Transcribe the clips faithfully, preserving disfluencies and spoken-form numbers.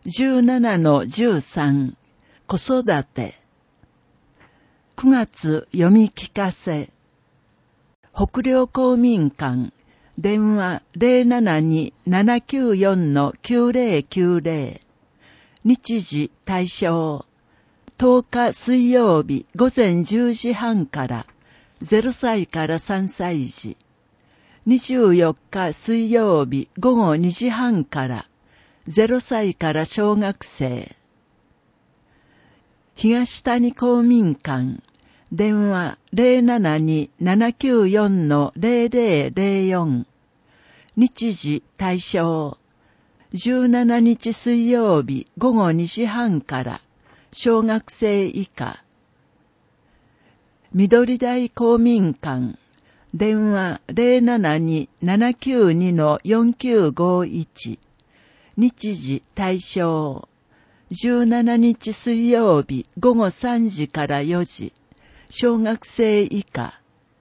じゅうななのじゅうさん、子育て。くがつ読み聞かせ。北陵公民館、電話 ゼロななに ななきゅうよん きゅうゼロきゅうゼロ。日時対象。とおか水曜日午前じゅうじはんからゼロさいからさんさい児。にじゅうよっか水曜日午後にじはんからゼロさいから小学生。東谷公民館、電話 ゼロななに ななきゅうよん ゼロゼロゼロよん。日時対象。じゅうしちにち水曜日午後にじはんから小学生以下。緑台公民館、電話 ゼロななに ななきゅうに よんきゅうごいち。日時対象。じゅうしちにち水曜日午後さんじからよじ。小学生以下。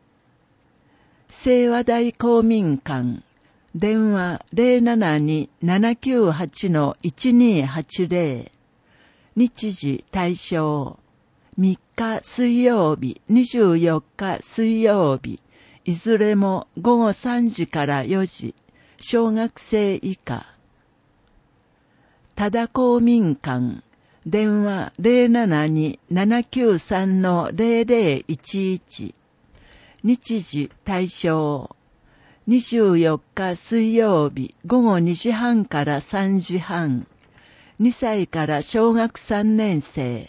清和台公民館、電話 ゼロななに ななきゅうはち いちにはちゼロ。日時対象。みっか水曜日、にじゅうよっか水曜日、いずれも午後さんじからよじ。小学生以下。多田公民館、電話 ゼロななに ななきゅうさん ゼロゼロいちいち。日時対象。にじゅうよっか水曜日午後にじはんからさんじはん。にさいから小学さんねん生。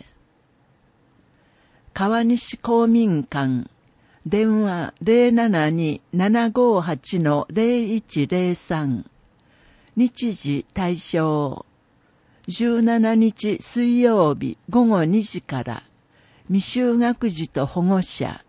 川西公民館、電話 ゼロななに ななごはち ゼロいちゼロさん。日時対象。じゅうしちにち水曜日午後にじから未就学児と保護者。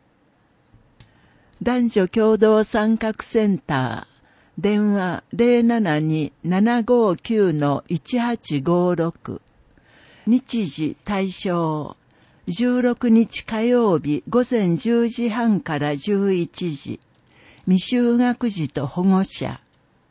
男女共同参画センター、電話 ゼロななに ななごきゅう いちはちごろく。日時対象。じゅうろくにち火曜日午前じゅうじはんからじゅういちじ。未就学児と保護者。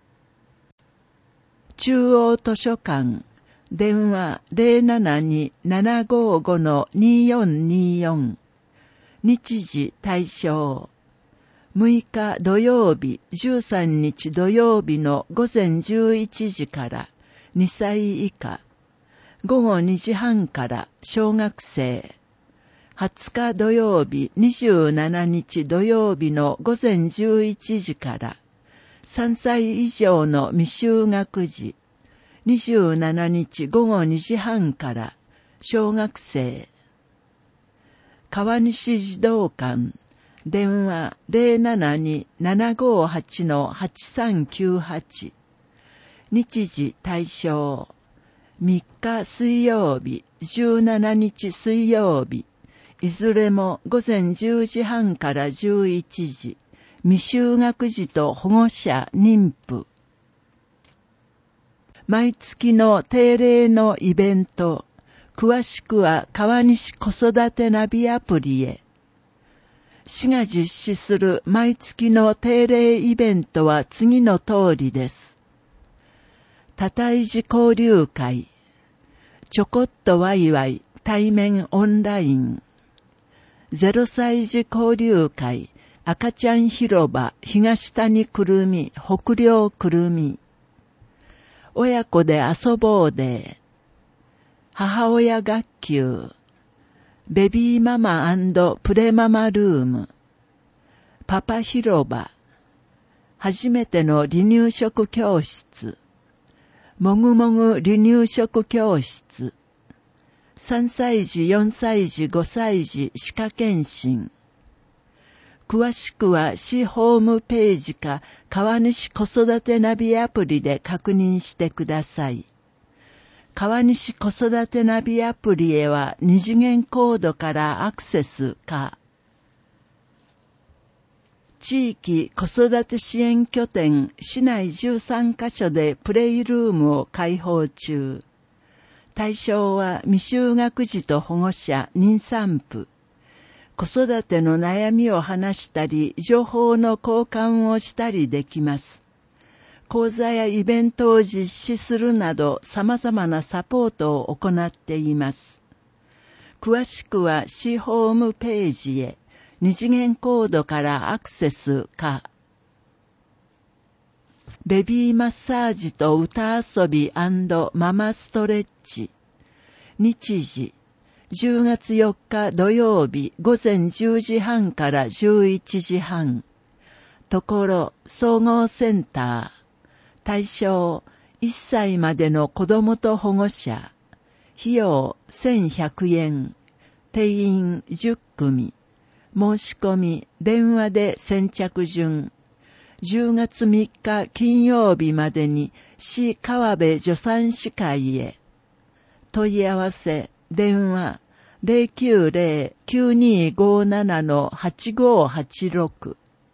中央図書館、電話 ゼロななに ななごご によんによん。日時対象。むいか土曜日、じゅうさんにち土曜日の午前じゅういちじからにさい以下。午後にじはんから小学生。はつか土曜日、にじゅうしちにち土曜日の午前じゅういちじからさんさい以上の未就学児。にじゅうしちにち午後にじはんから小学生。川西児童館、電話 ゼロななに ななごはち はちさんきゅうはち。日時対象。みっか水曜日、じゅうしちにち水曜日、いずれも午前じゅうじはんからじゅういちじ。未就学児と保護者妊婦。毎月の定例のイベント、詳しくは川西子育てナビアプリへ。市が実施する毎月の定例イベントは次の通りです。多胎児交流会、ちょこっとワイワイ対面オンライン、ゼロさい児交流会、赤ちゃん広場東谷くるみ北陵くるみ、親子で遊ぼうで、母親学級、ベビーママ&プレママルーム、パパ広場、初めての離乳食教室、もぐもぐ離乳食教室、さんさい児、よんさい児、ごさい児歯科検診。詳しくは市ホームページか川西子育てナビアプリで確認してください。川西子育てナビアプリへは二次元コードからアクセスか。地域子育て支援拠点市内じゅうさんカ所でプレイルームを開放中。対象は未就学児と保護者、妊産婦。子育ての悩みを話したり、情報の交換をしたりできます。 講座やイベントを実施するなど様々なサポートを行っています。詳しくは市ホームページへ二次元コードからアクセスか。ベビーマッサージと歌遊び&ママストレッチ。日時、じゅうがつよっか土曜日午前じゅうじはんからじゅういちじはん。ところ、総合センター。対象、いっさいまでの子供と保護者。費用、せんひゃくえん。定員じゅっくみ。申し込み、電話で先着順。じゅうがつみっか金曜日までに市川辺助産師会へ。問い合わせ、電話 ゼロきゅうゼロ きゅうにーごーなな はちごーはちろく。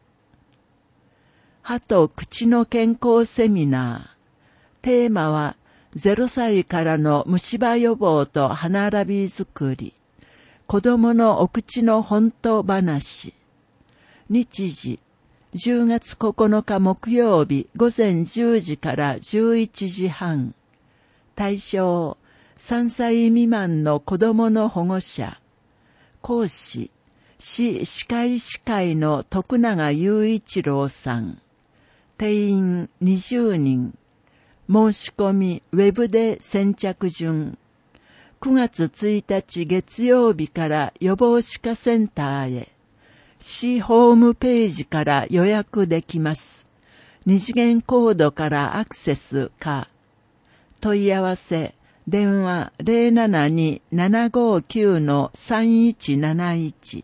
歯と口の健康セミナー。テーマはゼロさいからの虫歯予防と歯並び作り。子供のお口の本当話。日時、じゅうがつここのか木曜日午前じゅうじからじゅういちじはん。対象、さんさい未満の子供の保護者。講師、市歯科医師会の徳永雄一郎さん。定員にじゅうにん。申し込み、ウェブで先着順。くがつついたち月曜日から予防歯科センターへ。市ホームページから予約できます。二次元コードからアクセスか。問い合わせ、電話 ゼロななにーななごーきゅう さんいちなないち。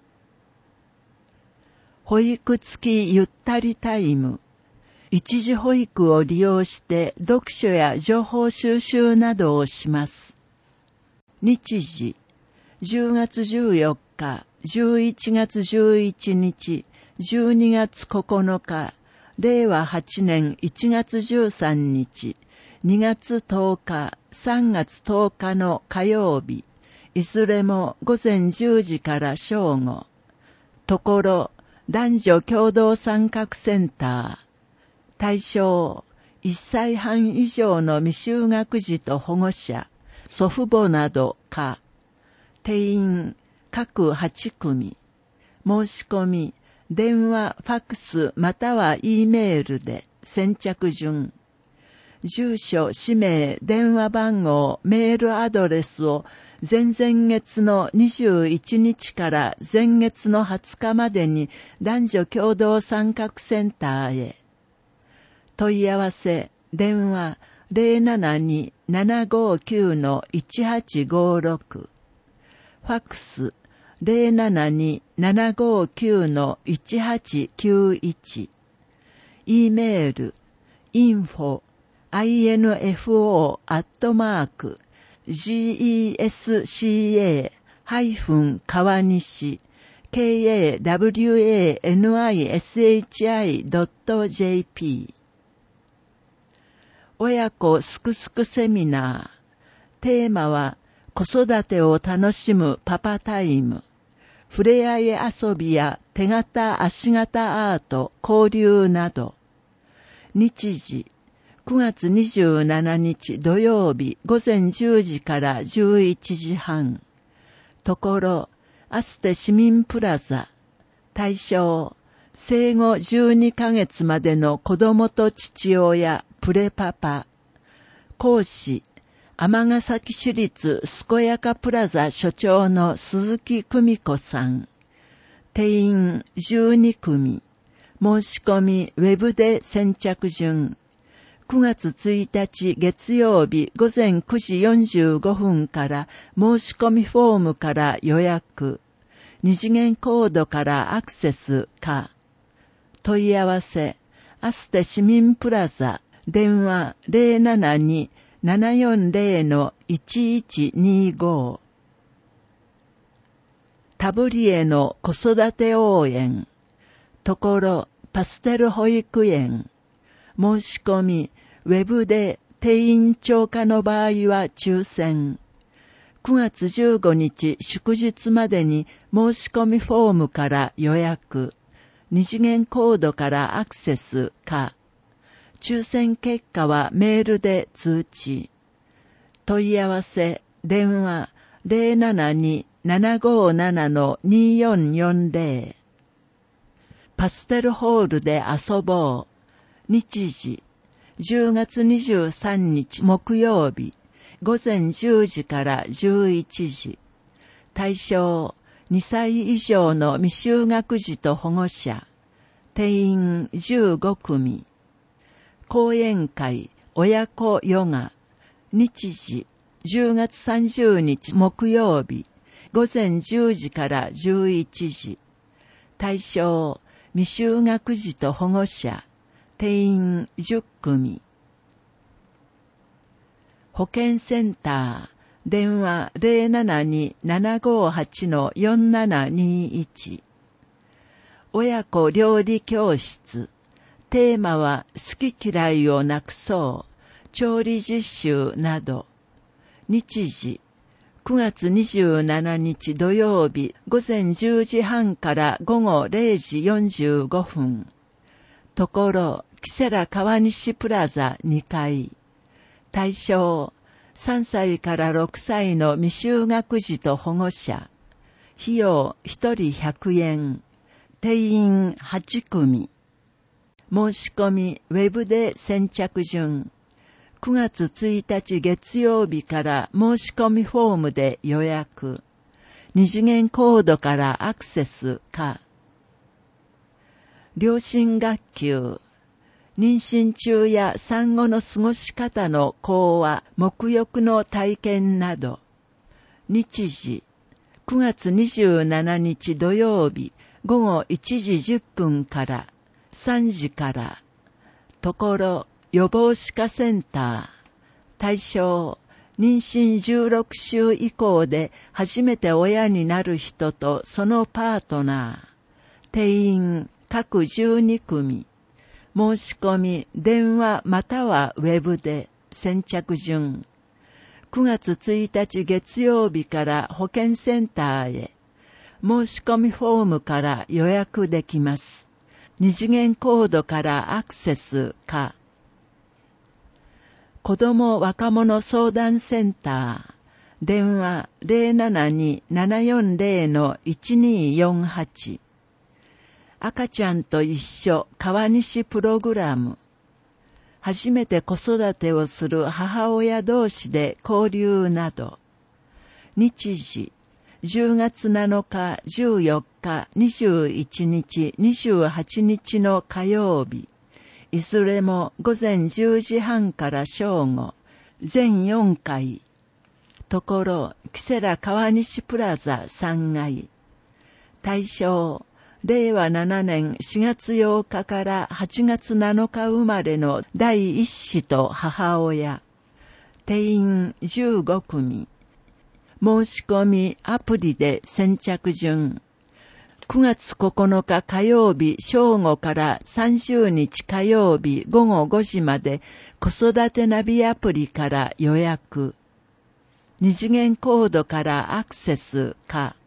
保育付きゆったりタイム。一時保育を利用して読書や情報収集などをします。日時、じゅうがつじゅうよっか、じゅういちがつじゅういちにち、じゅうにがつここのか、れいわはちねんいちがつじゅうさんにち、にがつとおか、さんがつとおかの火曜日、いずれも午前じゅうじから正午。ところ、男女共同参画センター。対象、いっさいはん以上の未就学児と保護者、祖父母などか。定員、各はちくみ。申し込み、電話、ファックスまたは E メールで先着順。住所、氏名、電話番号、メールアドレスを前々月のにじゅういちにちから前月のはつかまでに男女共同参画センターへ。問い合わせ、電話 ゼロななにーななごーきゅう いちはちごーろく。ファックス、ゼロななにーななごーきゅう いちはちきゅういち。E メール、インフォ、アイエヌエフオー アットマーク、ジーイーエスシーエー 川西、ケーエーダブリューエーエヌアイエスエイチアイ ドット ジェーピー。親子すくすくセミナー。テーマは、子育てを楽しむパパタイム。触れ合い遊びや手形足形アート、交流など。日時、くがつにじゅうしちにち土曜日午前じゅうじからじゅういちじはん。ところ、アステ市民プラザ。対象、生後じゅうにかげつまでの子供と父親、プレパパ。講師、尼崎市立健やかプラザ所長の鈴木久美子さん。定員じゅうにくみ。申し込みウェブで先着順。くがつついたち月曜日午前くじよんじゅうごふんから申し込みフォームから予約。二次元コードからアクセスか。問い合わせ、アステ市民プラザ、電話 ゼロななにーななよんゼロ いちいちにご。タブリエの子育て応援。ところ、パステル保育園。申し込み、ウェブで定員超過の場合は抽選。くがつじゅうごにち祝日までに申し込みフォームから予約。二次元コードからアクセスか。 抽選結果はメールで通知。問い合わせ、電話 ゼロななに ななごなな によんよんゼロ。パステルホールで遊ぼう。日時、じゅうがつにじゅうさんにち木曜日、ごぜんじゅうじからじゅういちじ。対象、にさい以上の未就学児と保護者。定員じゅうごくみ。講演会、親子ヨガ。日時、じゅうがつさんじゅうにち木曜日、ごぜんじゅうじからじゅういちじ。対象、未就学児と保護者。定員じゅっくみ。保健センター。電話 ゼロななに ななごはち よんななにいち。親子料理教室。テーマは好き嫌いをなくそう。調理実習など。日時。くがつにじゅうしちにち土曜日ごぜんじゅうじはんからごごれいじよんじゅうごふん。ところ、キセラ川西プラザにかい。対象、さんさいからろくさいの未就学児と保護者。費用ひとりひゃくえん。定員はちくみ。申し込みウェブで先着順。くがつついたち月曜日から申し込みフォームで予約。二次元コードからアクセスか。両親学級。妊娠中や産後の過ごし方の講話、沐浴の体験など。日時、くがつにじゅうしちにち土曜日、ごごいちじじゅっぷんからさんじから。ところ、予防歯科センター。対象、妊娠じゅうろくしゅう以降で初めて親になる人とそのパートナー。定員、各じゅうにくみ。申し込み、電話またはウェブで先着順。くがつついたち月曜日から保健センターへ。申し込みフォームから予約できます。二次元コードからアクセスか。子ども若者相談センター。電話 ゼロななに ななよんゼロ いちによんはち。赤ちゃんと一緒川西プログラム。初めて子育てをする母親同士で交流など。日時、じゅうがつなのか、じゅうよっか、にじゅういちにち、にじゅうはちにちの火曜日。いずれもごぜんじゅうじはんから正午。全よんかい。ところ、キセラ川西プラザさんがい。対象、れいわななねんしがつようかからはちがつなのか生まれの第一子と母親。定員じゅうごくみ。申し込みアプリで先着順。くがつここのか火曜日正午からさんじゅうにち火曜日ごごごじまで子育てナビアプリから予約。二次元コードからアクセスか。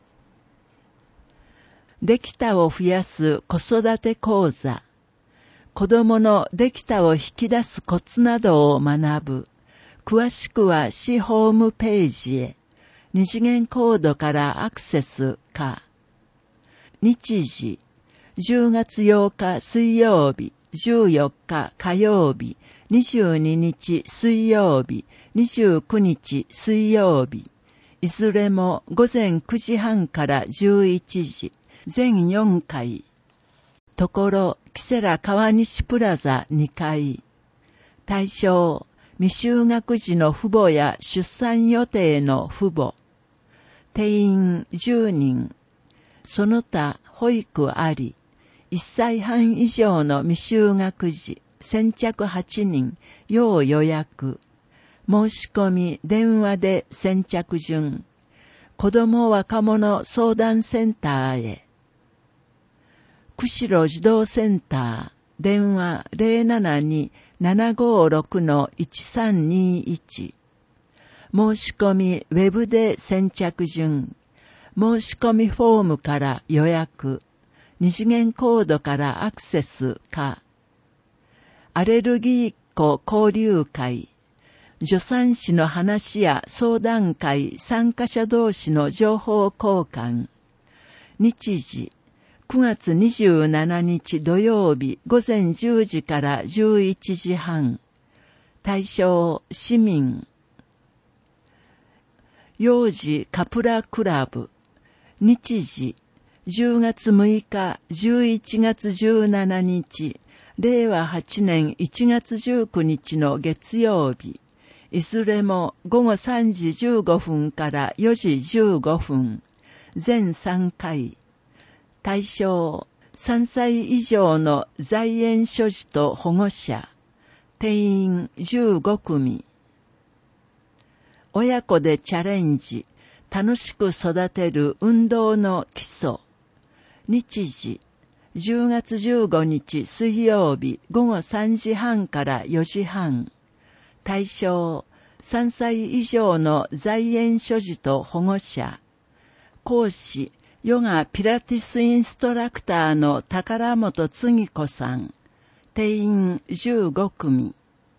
できたを増やす子育て講座。子供のできたを引き出すコツなどを学ぶ。詳しくは市ホームページへ。二次元コードからアクセスか。日時、じゅうがつようか水曜日、じゅうよっか火曜日、にじゅうににち水曜日、にじゅうくにち水曜日。いずれもごぜんくじはんからじゅういちじ。全よんかい。ところ、キセラ川西プラザにかい。対象、未就学児の父母や出産予定の父母。定員じゅうにん。その他、保育あり。いっさいはん以上の未就学児、先着はちにん、要予約。申し込み、電話で先着順。子ども若者相談センターへ。釧路児童センター、電話 ゼロななに ななごろく いちさんにいち。申し込みウェブで先着順。申し込みフォームから予約。二次元コードからアクセスか。 アレルギー子交流会、助産師の話や相談会参加者同士の情報交換。日時、くがつにじゅうしちにち土曜日午前じゅうじからじゅういちじはん。対象、市民。幼児カプラクラブ。日時、じゅうがつむいか、じゅういちがつじゅうしちにち、れいわはちねんいちがつじゅうくにちの月曜日。いずれもごごさんじじゅうごふんからよじじゅうごふん。全さんかい。対象、さんさい以上の在園所持と保護者。定員じゅうごくみ。親子でチャレンジ、楽しく育てる運動の基礎。日時、じゅうがつじゅうごにち水曜日ごごさんじはんからよじはん。対象、さんさい以上の在園所持と保護者。講師、ヨガピラティスインストラクターの宝本つぎ子さん。定員じゅうごくみ。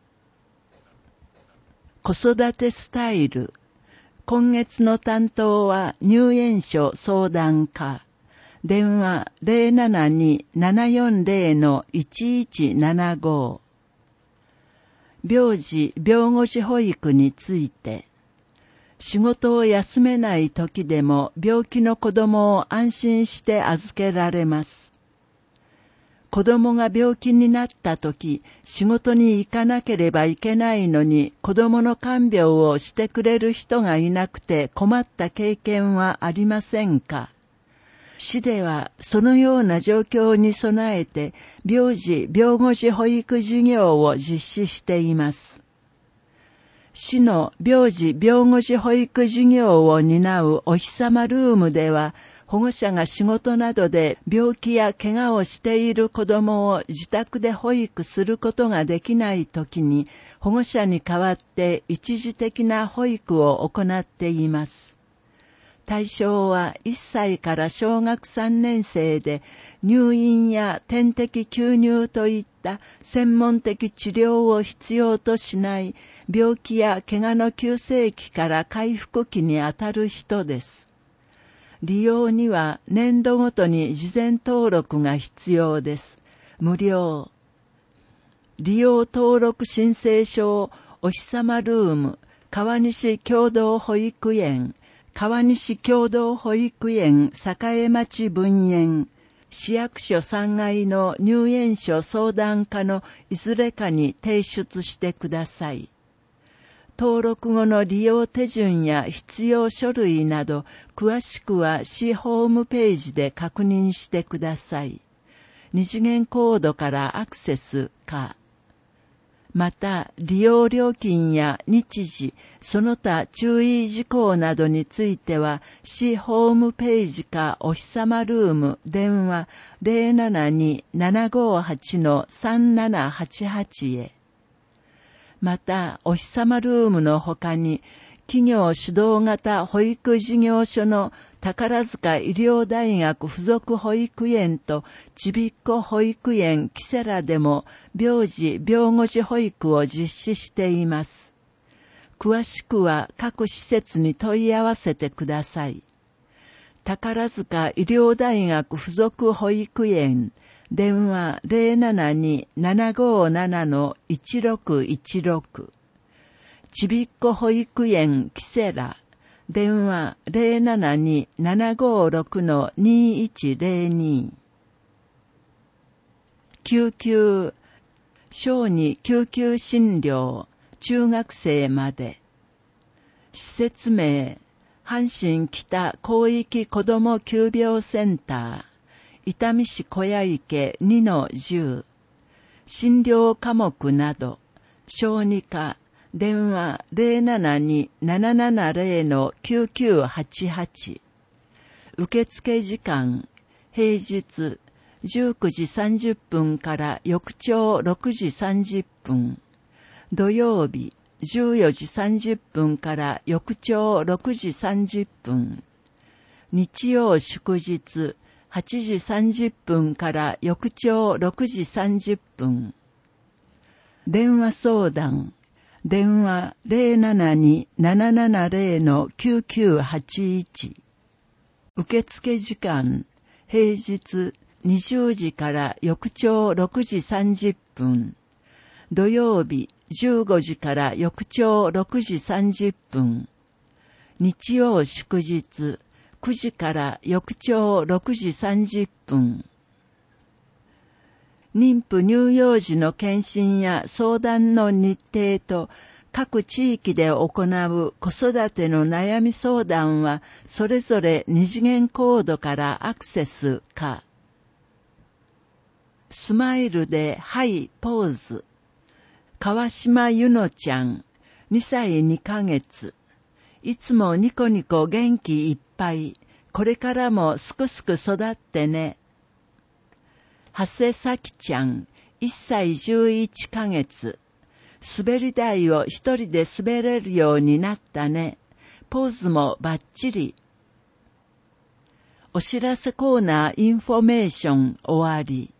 子育てスタイル。今月の担当は入園所相談課。電話 ゼロななに ななよんゼロ のいちいちななご。病児病後児保育について。仕事を休めない時でも病気の子供を安心して預けられます。子供が病気になった時、仕事に行かなければいけないのに子供の看病をしてくれる人がいなくて困った経験はありませんか？市ではそのような状況に備えて病児病後児保育事業を実施しています。市の病児病後児保育事業を担うおひさまルームでは、保護者が仕事などで病気や怪我をしている子どもを自宅で保育することができないときに、保護者に代わって一時的な保育を行っています。対象はいっさいから小学さんねんせいで、入院や点滴吸入といった専門的治療を必要としない病気や怪我の急性期から回復期にあたる人です。利用には年度ごとに事前登録が必要です。無料。利用登録申請書をおひさまルーム、川西共同保育園、川西共同保育園栄町分園、市役所さんがいの入園所相談課のいずれかに提出してください。登録後の利用手順や必要書類など、詳しくは市ホームページで確認してください。二次元コードからアクセスか。また、利用料金や日時、その他注意事項などについては、市ホームページかおひさまルーム電話 ゼロななに ななごはち さんななはちはち へ。また、おひさまルームの他に、企業主導型保育事業所の宝塚医療大学附属保育園とちびっこ保育園キセラでも病児病後児保育を実施しています。詳しくは各施設に問い合わせてください。宝塚医療大学附属保育園電話 ゼロななに ななごなな いちろくいちろく。ちびっこ保育園キセラ電話 ゼロななに ななごろく にいちゼロに。救急、小児救急診療、中学生まで。施設名、阪神北広域子ども急病センター、伊丹市小屋池 にのじゅう。診療科目など、小児科、電話 ゼロななに ななななゼロ きゅうきゅうはちはち。受付時間、平日じゅうくじさんじゅっぷんから翌朝ろくじさんじゅっぷん。土曜日じゅうよじさんじゅっぷんから翌朝ろくじさんじゅっぷん。日曜祝日はちじさんじゅっぷんから翌朝ろくじさんじゅっぷん。 電話相談、電話 ゼロななに ななななゼロ きゅうきゅうはちいち。受付時間、平日にじゅうじから翌朝ろくじさんじゅっぷん。土曜日じゅうごじから翌朝ろくじさんじゅっぷん。日曜祝日くじから翌朝ろくじさんじゅっぷん。妊婦乳幼児の検診や相談の日程と各地域で行う子育ての悩み相談はそれぞれ二次元コードからアクセスか。スマイルでハイポーズ。川島ゆのちゃん、にさいにかげつ。いつもニコニコ元気いっぱい。これからもすくすく育ってね。長谷咲ちゃん、いっさいじゅういっかげつ。滑り台を一人で滑れるようになったね。ポーズもバッチリ。お知らせコーナーインフォメーション終わり。